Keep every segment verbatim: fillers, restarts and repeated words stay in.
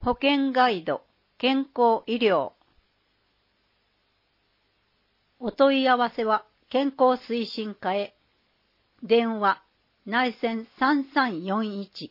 保険ガイド、健康医療。お問い合わせは健康推進課へ。電話、内線さんさんよんいち。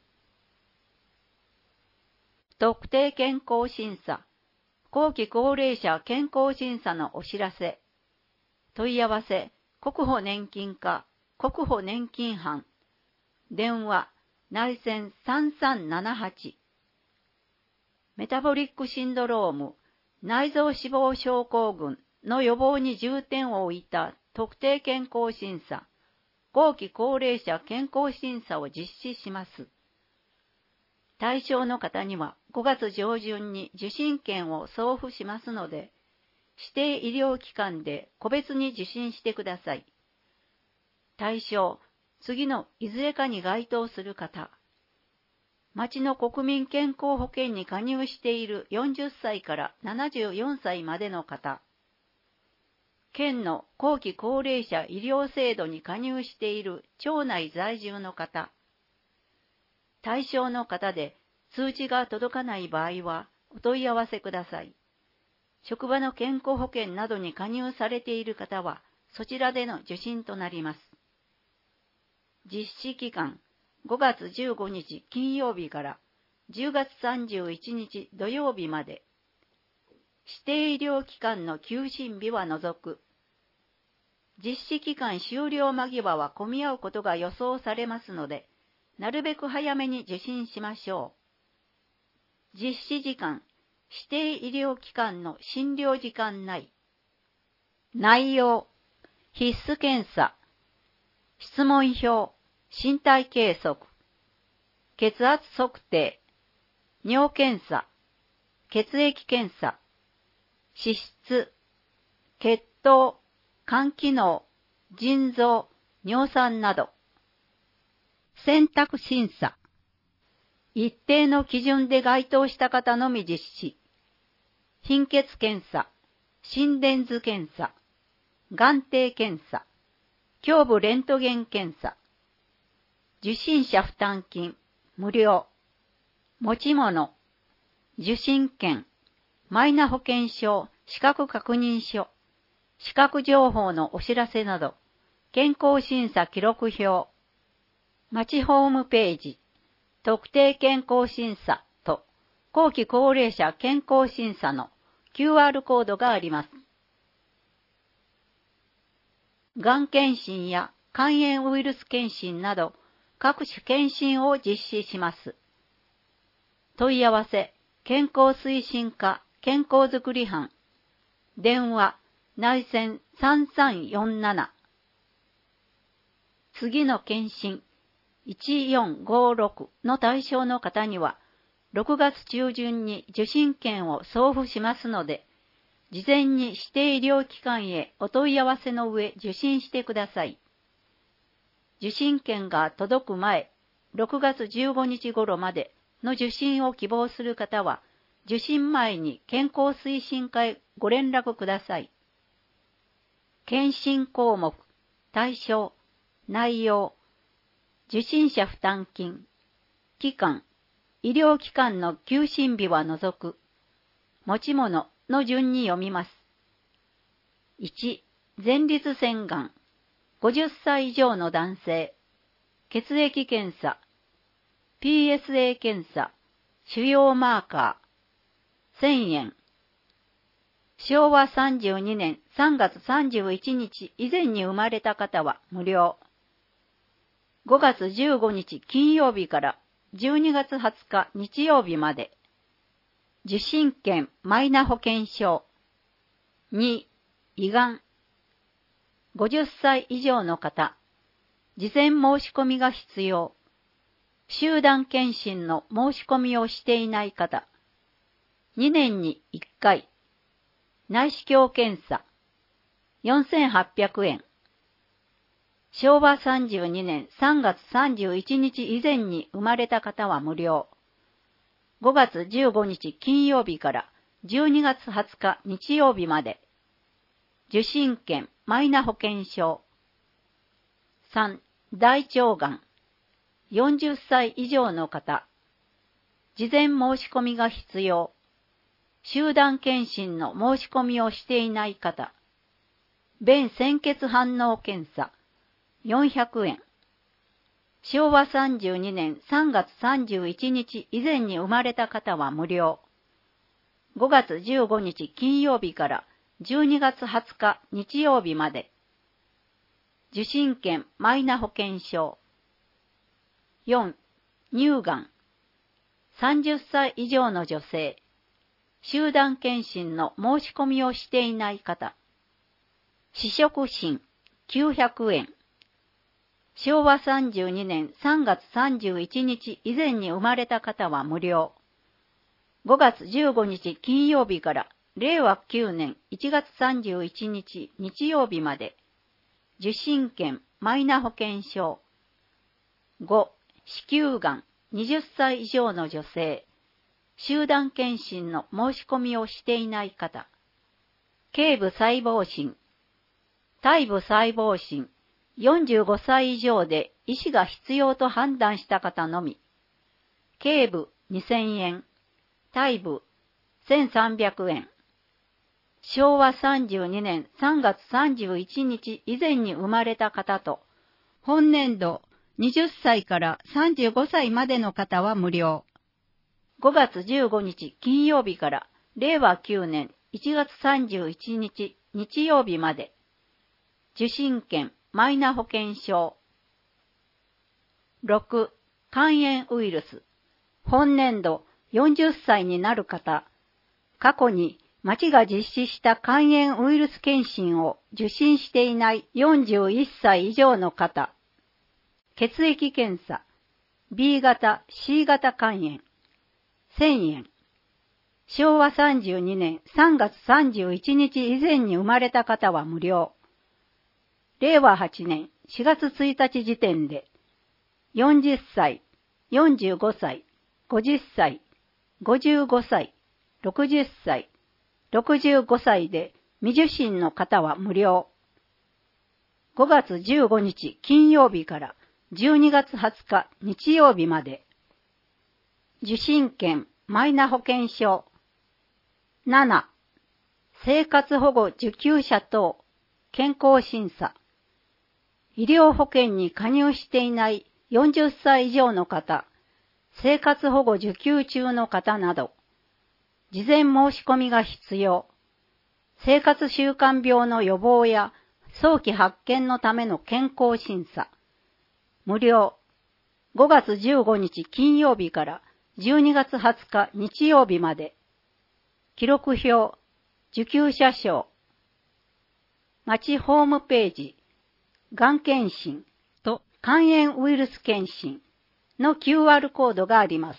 特定健康審査、後期高齢者健康審査のお知らせ。問い合わせ、国保年金課、国保年金班。電話、内線さんさんななはち。メタボリックシンドローム、内臓脂肪症候群の予防に重点を置いた特定健康審査、後期高齢者健康審査を実施します。対象の方にはごがつ上旬に受診券を送付しますので、指定医療機関で個別に受診してください。対象、次のいずれかに該当する方。町の国民健康保険に加入しているよんじゅっさいからななじゅうよんさいまでの方。県の後期高齢者医療制度に加入している町内在住の方。対象の方で通知が届かない場合はお問い合わせください。職場の健康保険などに加入されている方はそちらでの受診となります。実施期間、ごがつじゅうごにち金曜日からじゅうがつさんじゅういちにち土曜日まで。指定医療機関の休診日は除く。実施期間終了間際は混み合うことが予想されますので、なるべく早めに受診しましょう。実施時間、指定医療機関の診療時間内。内容、必須検査、質問票、身体計測、血圧測定、尿検査、血液検査、脂質、血糖、肝機能、腎臓、尿酸など。選択審査。一定の基準で該当した方のみ実施。貧血検査、心電図検査、眼底検査、胸部レントゲン検査。受診者負担金、無料。持ち物、受診券、マイナ保険証、資格確認書、資格情報のお知らせなど、健康審査記録表、町ホームページ、特定健康審査と後期高齢者健康審査の キューアール コードがあります。がん検診や肝炎ウイルス検診など各種検診を実施します。問い合わせ、健康推進課健康づくり班、電話、内線さんさんよんなな。次の検診、いちよんごろくの対象の方には、ろくがつ中旬に受診券を送付しますので、事前に指定医療機関へお問い合わせの上受診してください。受診券が届く前、ろくがつじゅうごにち頃までの受診を希望する方は、受診前に健康推進課へご連絡ください。検診項目、対象、内容、受診者負担金、期間、医療機関の休診日は除く、持ち物の順に読みます。いち、前立腺がん、ごじゅっさい以上の男性、血液検査、ピーエスエー 検査、腫瘍マーカー、せんえん。しょうわさんじゅうにねんさんがつさんじゅういちにち以前に生まれた方は無料。ごがつじゅうごにち金曜日からじゅうにがつはつか日曜日まで。受診券マイナ保険証。に、胃がん。ごじゅっさい以上の方。事前申し込みが必要。集団検診の申し込みをしていない方。にねんにいっかい。内視鏡検査。よんせんはっぴゃくえん。しょうわさんじゅうにねんさんがつさんじゅういちにち以前に生まれた方は無料。ごがつじゅうごにち金曜日からじゅうにがつはつか日曜日まで。受診券マイナ保険証。さん、大腸がん。よんじゅっさい以上の方。 事前申し込みが必要。集団検診の申し込みをしていない方。便鮮血反応検査、よんひゃくえん。しょうわさんじゅうにねんさんがつさんじゅういちにち以前に生まれた方は無料。ごがつじゅうごにち金曜日からじゅうにがつはつか日曜日まで。受診券マイナ保険証。よん. 乳がん。さんじゅっさい以上の女性。集団検診の申し込みをしていない方。試食診きゅうひゃくえん。しょうわさんじゅうにねんさんがつさんじゅういちにち以前に生まれた方は無料。ごがつじゅうごにち金曜日かられいわきゅうねんいちがつさんじゅういちにち日曜日まで。受診券マイナ保険証。ご. 子宮がんはたち以上の女性。集団検診の申し込みをしていない方。頸部細胞診。体部細胞診。よんじゅうごさい以上で医師が必要と判断した方のみ。頸部にせんえん。体部せんさんびゃくえん。しょうわさんじゅうにねんさんがつさんじゅういちにち以前に生まれた方と、本年度はたちからさんじゅうごさいまでの方は無料。ごがつじゅうごにち金曜日かられいわきゅうねんいちがつさんじゅういちにち日曜日まで。受診券マイナ保険証。ろく. 肝炎ウイルス。本年度よんじゅっさいになる方。過去に町が実施した肝炎ウイルス検診を受診していないよんじゅういっさい以上の方。血液検査。ビー 型、シー 型肝炎。せんえん。しょうわさんじゅうにねんさんがつさんじゅういちにち以前に生まれた方は無料。れいわはちねんしがつついたち時点で、よんじゅっさい、よんじゅうごさい、ごじゅっさい、ごじゅうごさい、ろくじゅっさい、ろくじゅうごさいで未受診の方は無料。ごがつじゅうごにち金曜日からじゅうにがつはつか日曜日まで。受診券マイナ保険証。なな. 生活保護受給者等健康審査。医療保険に加入していないよんじゅっさい以上の方、生活保護受給中の方など、事前申し込みが必要。生活習慣病の予防や早期発見のための健康審査。無料。ごがつじゅうごにち金曜日からじゅうにがつはつか日曜日まで。記録表、受給者証。町ホームページ、がん検診と肝炎ウイルス検診の キューアール コードがあります。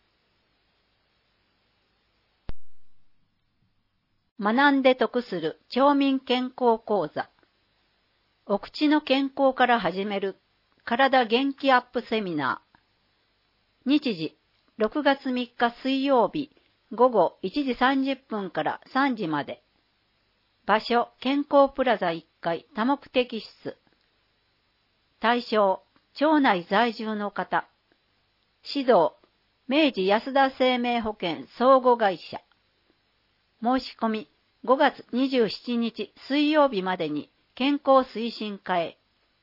学んで得する町民健康講座。お口の健康から始める体元気アップセミナー。日時、ろくがつみっか水曜日、ごごいちじさんじゅっぷんからさんじまで。場所、健康プラザいっかい多目的室。対象、町内在住の方。指導、明治安田生命保険相互会社。申し込み、ごがつにじゅうしちにち水曜日までに健康推進課へ。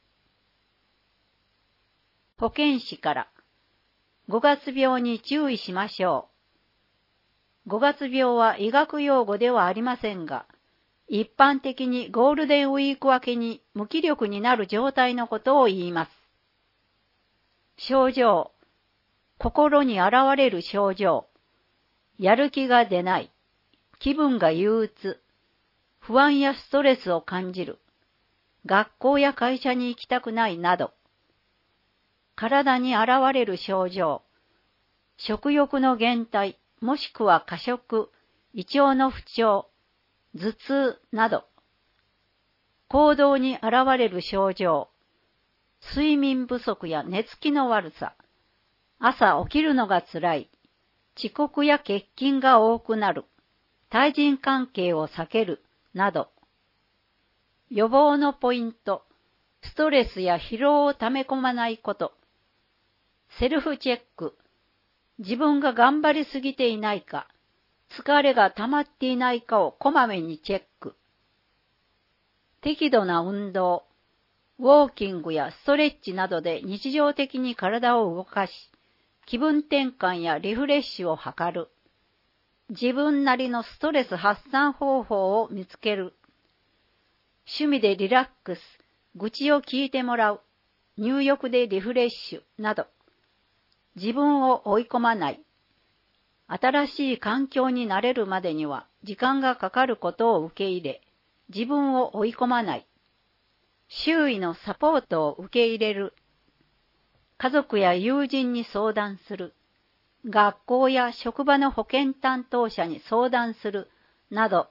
保健師から、ごがつ病に注意しましょう。ごがつ病は医学用語ではありませんが、一般的にゴールデンウィーク明けに無気力になる状態のことを言います。症状、心に現れる症状、やる気が出ない、気分が憂鬱、不安やストレスを感じる、学校や会社に行きたくないなど、体に現れる症状、食欲の減退もしくは過食、胃腸の不調、頭痛など、行動に現れる症状、睡眠不足や寝つきの悪さ、朝起きるのがつらい、遅刻や欠勤が多くなる、対人関係を避けるなど、予防のポイント、ストレスや疲労を溜め込まないこと、セルフチェック、 自分が頑張りすぎていないか、疲れが溜まっていないかをこまめにチェック。適度な運動、ウォーキングやストレッチなどで日常的に体を動かし、気分転換やリフレッシュを図る。自分なりのストレス発散方法を見つける。趣味でリラックス、愚痴を聞いてもらう、入浴でリフレッシュなど、自分を追い込まない。新しい環境に慣れるまでには時間がかかることを受け入れ、自分を追い込まない。周囲のサポートを受け入れる。家族や友人に相談する。学校や職場の保健担当者に相談する。など。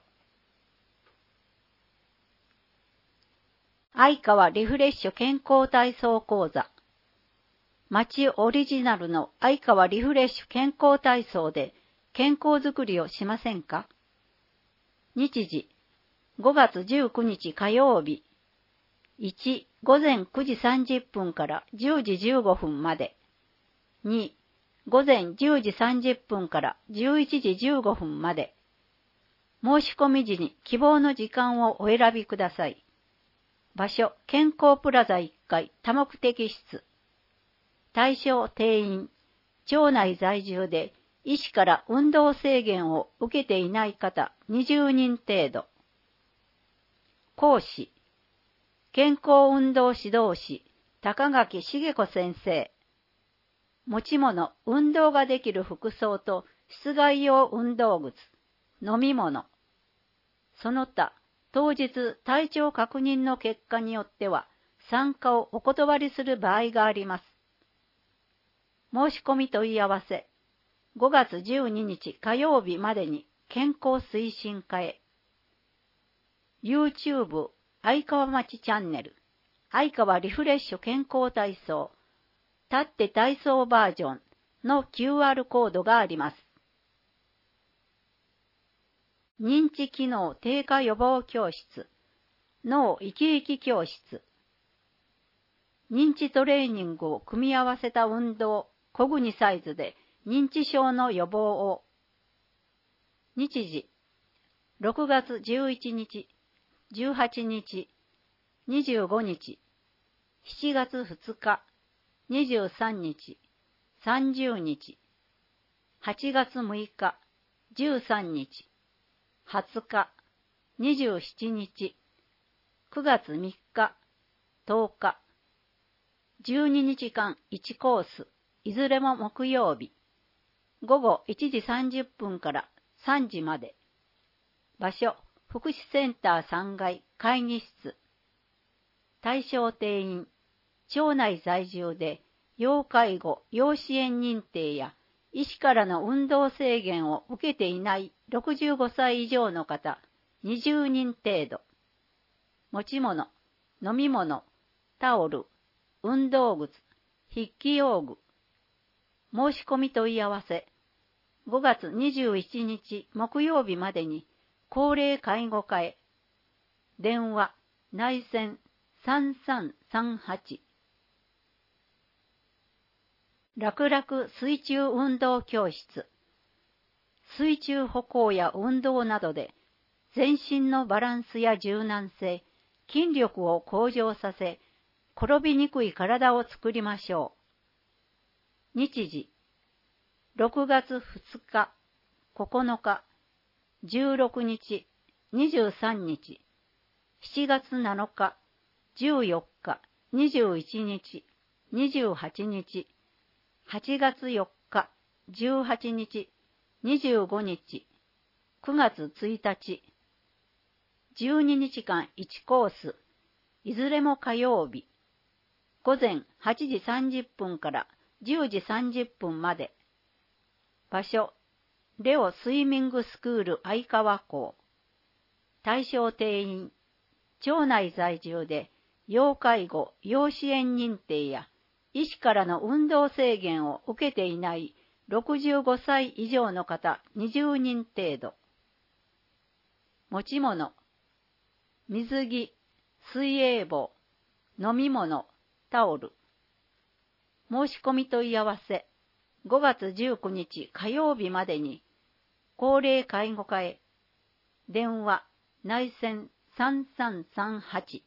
相川リフレッシュ健康体操講座。町オリジナルの相川リフレッシュ健康体操で健康づくりをしませんか？日時、ごがつじゅうくにち火曜日。いち、ごぜんくじさんじゅっぷんからじゅうじじゅうごふんまで。に、ごぜんじゅうじさんじゅっぷんからじゅういちじじゅうごふんまで。申し込み時に希望の時間をお選びください。場所、健康プラザいっかい多目的室。対象定員、町内在住で医師から運動制限を受けていない方にじゅうにん程度。講師、健康運動指導士、高垣茂子先生。持ち物、運動ができる服装と室外用運動靴、飲み物。その他、当日体調確認の結果によっては参加をお断りする場合があります。申し込み問い合わせ、ごがつじゅうににち火曜日までに健康推進課へ。YouTube 相川町チャンネル、相川リフレッシュ健康体操、立って体操バージョンの キューアール コードがあります。認知機能低下予防教室、脳生き生き教室。認知トレーニングを組み合わせた運動、小国サイズで認知症の予防を。日時、ろくがつじゅういちにち、じゅうはちにち、にじゅうごにち、しちがつふつか、にじゅうさんにち、さんじゅうにち、はちがつむいか、じゅうさんにち、はつか、にじゅうしちにち、くがつみっか、とおか、じゅうににちかんいちコース、いずれも木曜日、ごごいちじさんじゅっぷんからさんじまで。場所、福祉センターさんがい会議室。対象定員、町内在住で要介護・要支援認定や医師からの運動制限を受けていないろくじゅうごさい以上の方にじゅうにん程度。持ち物、飲み物、タオル、運動靴、筆記用具。申し込み問い合わせ、ごがつにじゅういちにち木曜日までに高齢介護課へ。電話、内線さんさんさんはち。楽々水中運動教室。水中歩行や運動などで全身のバランスや柔軟性、筋力を向上させ、転びにくい体を作りましょう。日時、ろくがつふつか、ここのか、じゅうろくにち、にじゅうさんにち、しちがつなのか、じゅうよっか、にじゅういちにち、にじゅうはちにち、はちがつよっか、じゅうはちにち、にじゅうごにち、くがつついたち、じゅうににちかんいちコース、いずれも火曜日、ごぜんはちじさんじゅっぷんからじゅうじさんじゅっぷんまで。場所、レオスイミングスクール相川校。対象定員、町内在住で要介護・要支援認定や医師からの運動制限を受けていないろくじゅうごさい以上の方にじゅうにん程度。持ち物、水着、水泳帽、飲み物、タオル。申し込み問い合わせ、 ごがつじゅうくにち火曜日までに、高齢介護課へ、電話、内線さんさんさんはち。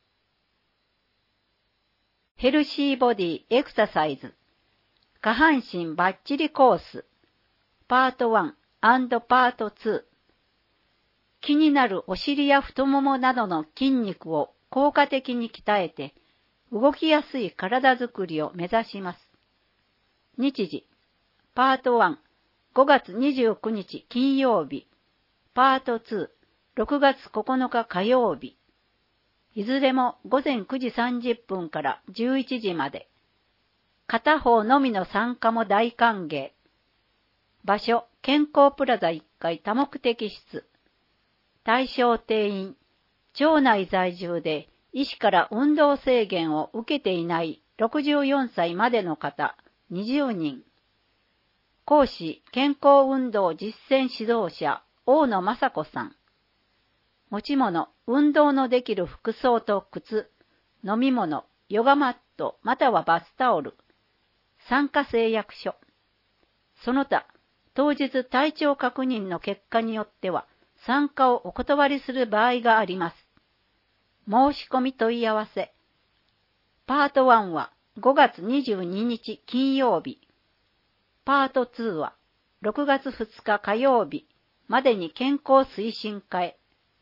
ヘルシーボディエクササイズ、下半身バッチリコース、パートワン&パートツー。気になるお尻や太ももなどの筋肉を効果的に鍛えて、動きやすい体づくりを目指します。日時、パートワン、ごがつにじゅうくにち金曜日、パートツー、ろくがつここのか火曜日。いずれもごぜんくじさんじゅっぷんからじゅういちじまで。片方のみの参加も大歓迎。場所、健康プラザいっかい多目的室。対象定員、町内在住で医師から運動制限を受けていないろくじゅうよんさいまでの方にじゅうにん。講師、健康運動実践指導者、大野雅子さん。持ち物、運動のできる服装と靴、飲み物、ヨガマットまたはバスタオル。参加誓約書。その他、当日体調確認の結果によっては、参加をお断りする場合があります。申し込み問い合わせ。パートワンはごがつにじゅうににち金曜日。パートツーはろくがつふつか火曜日までに健康推進課へ。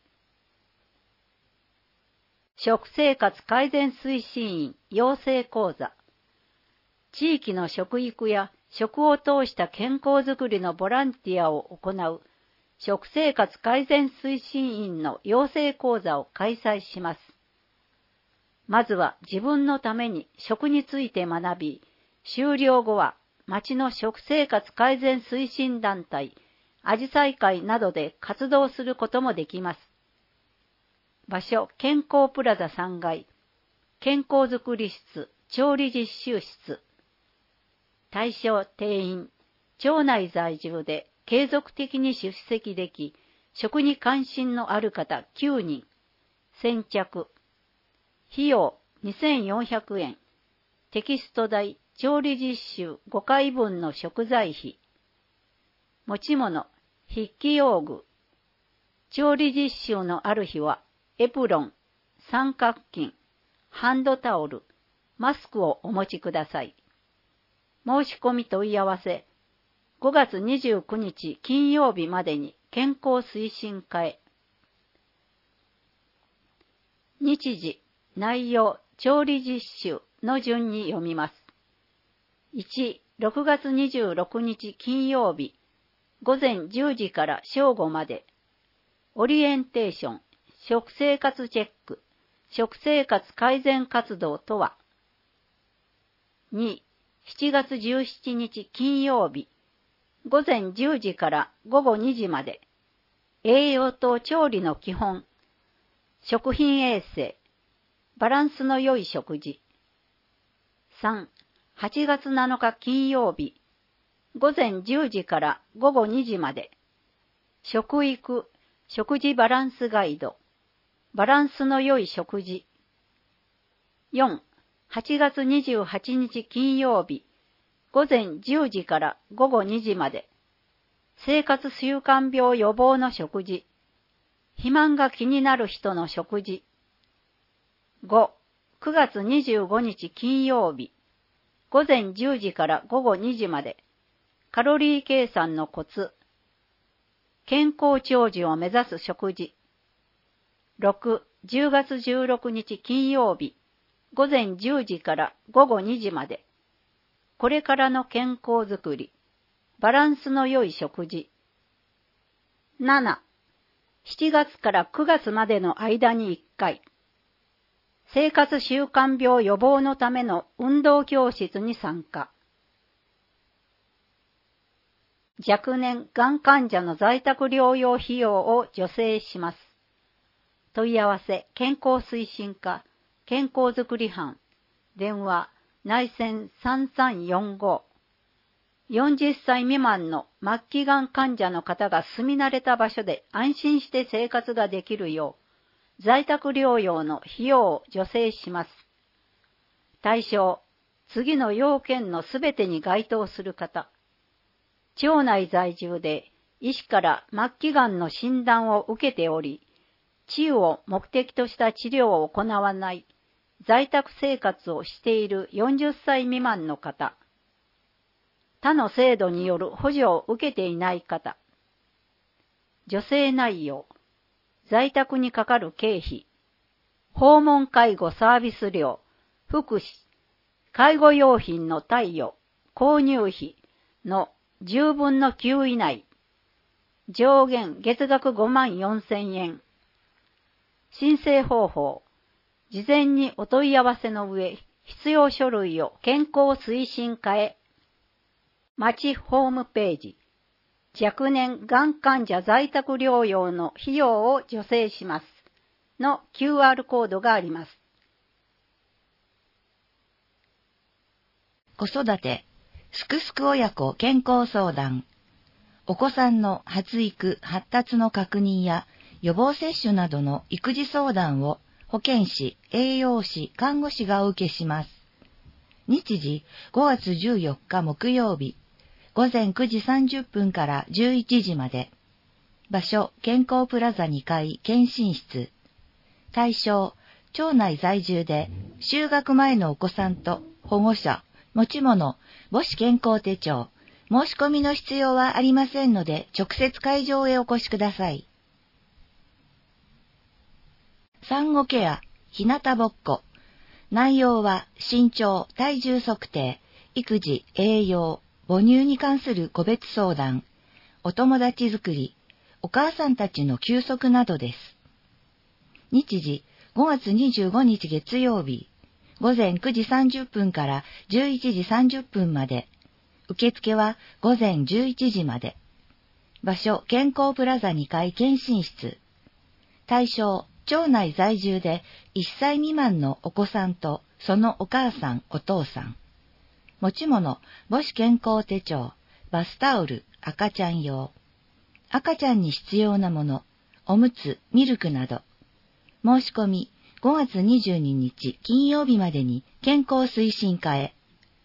食生活改善推進員養成講座。地域の食育や食を通した健康づくりのボランティアを行う食生活改善推進員の養成講座を開催します。まずは自分のために食について学び、終了後は町の食生活改善推進団体、あじさい会などで活動することもできます。場所、健康プラザさんがい、健康づくり室、調理実習室。対象定員、町内在住で継続的に出席でき、食に関心のある方きゅうにん。先着。費用にせんよんひゃくえん。テキスト代、調理実習ごかいぶんの食材費。持ち物、筆記用具。調理実習のある日は、エプロン、三角巾、ハンドタオル、マスクをお持ちください。申し込み問い合わせ。ごがつにじゅうくにち金曜日までに健康推進課へ。日時、内容、調理実習の順に読みます。いち、ろくがつにじゅうろくにち金曜日、ごぜんじゅうじから正午まで。オリエンテーション、食生活チェック、食生活改善活動とは。に、しちがつじゅうしちにち金曜日、ごぜんじゅうじからごごにじまで。栄養と調理の基本、食品衛生、バランスの良い食事。さん、はちがつなのか金曜日、ごぜんじゅうじからごごにじまで。食育、食事バランスガイド、バランスの良い食事。よん、はちがつにじゅうはちにち金曜日、ごぜんじゅうじからごごにじまで。生活習慣病予防の食事。肥満が気になる人の食事。ご、くがつにじゅうごにち金曜日、ごぜんじゅうじからごごにじまで。カロリー計算のコツ。健康長寿を目指す食事。ろく、じゅうがつじゅうろくにち金曜日、ごぜんじゅうじからごごにじまで。これからの健康づくり、バランスの良い食事。なな、しちがつからくがつまでの間にいっかい。生活習慣病予防のための運動教室に参加。若年がん患者の在宅療養費用を助成します。問い合わせ、健康推進課、健康づくり班、電話、内線さんさんよんご。よんじゅっさい未満の末期がん患者の方が住み慣れた場所で安心して生活ができるよう、在宅療養の費用を助成します。対象、 次の要件のすべてに該当する方。町内在住で医師から末期がんの診断を受けており、治癒を目的とした治療を行わない在宅生活をしているよんじゅっさい未満の方。他の制度による補助を受けていない方。助成内容。在宅にかかる経費。訪問介護サービス料、福祉、介護用品の貸与、購入費のじゅうぶんのきゅう以内。上限月額ごまんよんせんえん。申請方法。事前にお問い合わせの上、必要書類を健康推進課へ。町ホームページ。若年がん患者在宅療養の費用を助成します。の キューアール コードがあります。 子育て、すくすく親子健康相談。お子さんの発育・発達の確認や予防接種などの育児相談を保健師、栄養士、看護師がお受けします。日時ごがつじゅうよっか木曜日、ごぜんくじさんじゅっぷんからじゅういちじまで。場所、健康プラザにかい検診室。対象、町内在住で就学前のお子さんと保護者、持ち物、母子健康手帳。申し込みの必要はありませんので、直接会場へお越しください。産後ケア、日向ぼっこ。内容は身長、体重測定、育児、栄養、母乳に関する個別相談、お友達作り、お母さんたちの休息などです。日時、ごがつにじゅうごにち月曜日、ごぜんくじさんじゅっぷんからじゅういちじさんじゅっぷんまで。受付はごぜんじゅういちじまで。場所、健康プラザにかい検診室。対象、町内在住でいっさい未満のお子さんとそのお母さん、お父さん。持ち物、母子健康手帳、バスタオル、赤ちゃん用。赤ちゃんに必要なもの、おむつ、ミルクなど。申し込み、ごがつにじゅうににち金曜日までに健康推進課へ。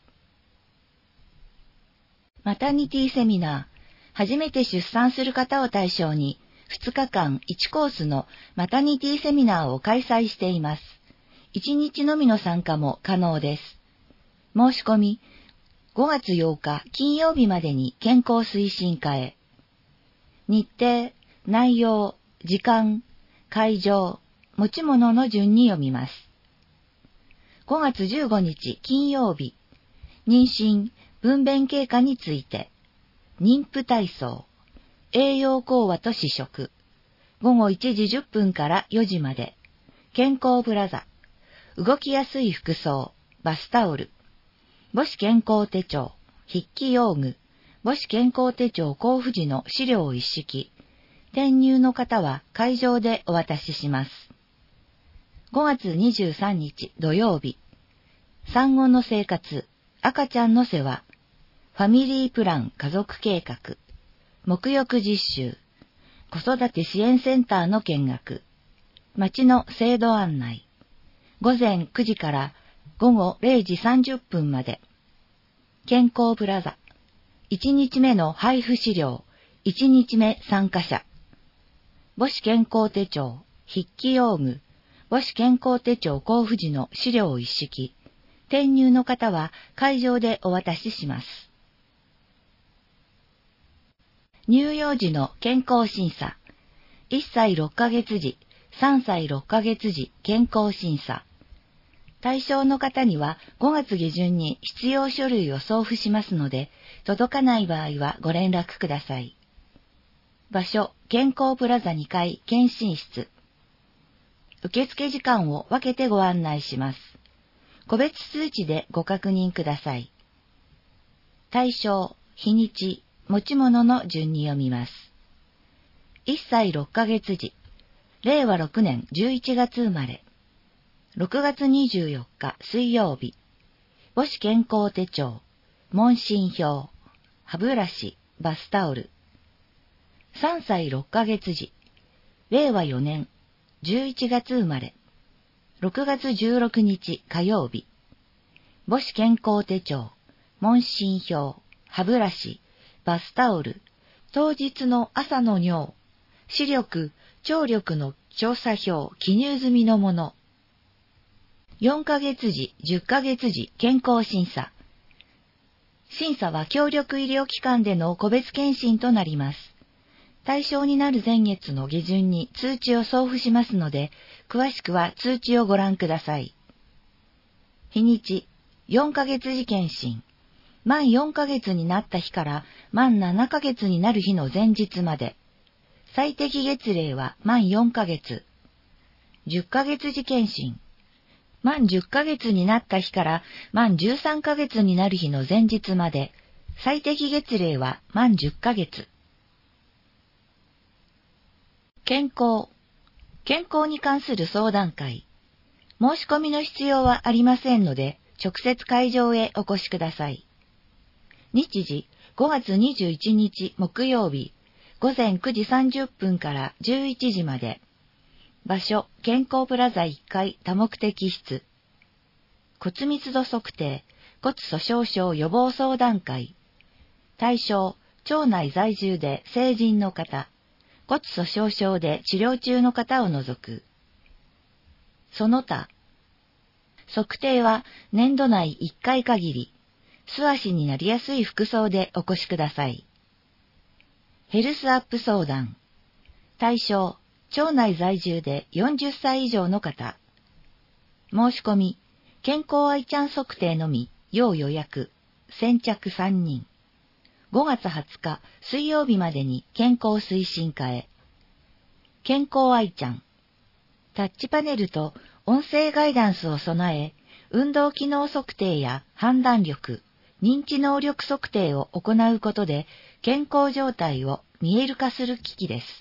マタニティセミナー。初めて出産する方を対象に、ふつかかんいちコースのマタニティセミナーを開催しています。いちにちのみの参加も可能です。申し込み、ごがつようか金曜日までに健康推進課へ。日程、内容、時間、会場、持ち物の順に読みます。ごがつじゅうごにち金曜日、妊娠、分娩経過について、妊婦体操、栄養講話と試食、ごごいちじじゅっぷんからよじまで、健康プラザ、動きやすい服装、バスタオル、母子健康手帳、筆記用具、母子健康手帳交付時の資料一式、転入の方は会場でお渡しします。ごがつにじゅうさんにち土曜日、産後の生活、赤ちゃんの世話、ファミリープラン家族計画、沐浴実習、子育て支援センターの見学、町の制度案内、ごぜんくじからごごれいじさんじゅっぷんまで、健康プラザ、いちにちめの配布資料、いちにちめ参加者、母子健康手帳、筆記用具、母子健康手帳交付時の資料一式、転入の方は会場でお渡しします。乳幼児の健康審査。いっさいろっかげつじ、さんさいろっかげつじ健康審査。対象の方にはごがつげじゅんに必要書類を送付しますので、届かない場合はご連絡ください。場所、健康プラザにかい検診室。受付時間を分けてご案内します。個別通知でご確認ください。対象、日にち、持ち物の順に読みます。いっさいろっかげつじ、れいわろくねんじゅういちがつ生まれ。ろくがつにじゅうよっか水曜日。母子健康手帳、問診票、歯ブラシ、バスタオル。さんさいろっかげつじ、れいわよねんじゅういちがつ生まれ。ろくがつじゅうろくにち火曜日。 母子健康手帳、問診票、歯ブラシ、バスタオル、当日の朝の尿、視力、聴力の調査票、記入済みのもの。よんかげつじ、じゅっかげつじ健康審査。審査は協力医療機関での個別検診となります。対象になる前月の下旬に通知を送付しますので、詳しくは通知をご覧ください。日にち、よんかげつじ検診。満よんかげつになった日から満ななかげつになる日の前日まで。最適月齢は満よんかげつ。じゅっかげつじ検診。満じゅっかげつになった日から満じゅうさんかげつになる日の前日まで。最適月齢は満じゅっかげつ。健康。健康に関する相談会。申し込みの必要はありませんので、直接会場へお越しください。日時、ごがつにじゅういちにち木曜日、ごぜんくじさんじゅっぷんからじゅういちじまで。場所、健康プラザいっかい多目的室。骨密度測定、骨粗鬆症予防相談会。対象、町内在住で成人の方、骨粗鬆症で治療中の方を除く。その他。測定は年度内いっかい限り、素足になりやすい服装でお越しください。ヘルスアップ相談。対象、町内在住でよんじゅっさい以上の方。申し込み、健康愛ちゃん測定のみ、要予約、先着さんにん。ごがつはつか水曜日までに健康推進課へ。健康愛ちゃん。タッチパネルと音声ガイダンスを備え、運動機能測定や判断力、認知能力測定を行うことで健康状態を見える化する機器です。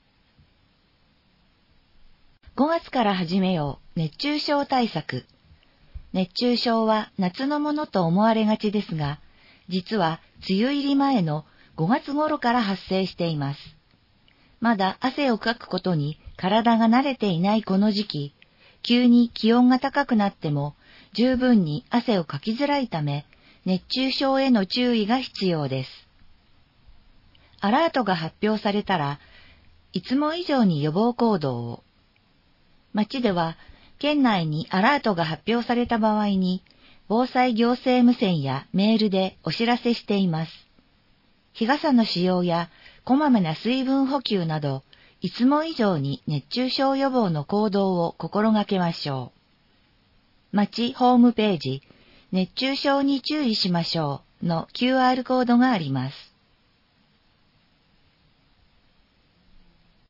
ごがつから始めよう熱中症対策。熱中症は夏のものと思われがちですが、実は梅雨入り前のごがつ頃から発生しています。まだ汗をかくことに体が慣れていないこの時期、急に気温が高くなっても十分に汗をかきづらいため、熱中症への注意が必要です。アラートが発表されたら、いつも以上に予防行動を。町では、県内にアラートが発表された場合に、防災行政無線やメールでお知らせしています。日傘の使用やこまめな水分補給など、いつも以上に熱中症予防の行動を心がけましょう。町ホームページ、熱中症に注意しましょうの キューアール コードがあります。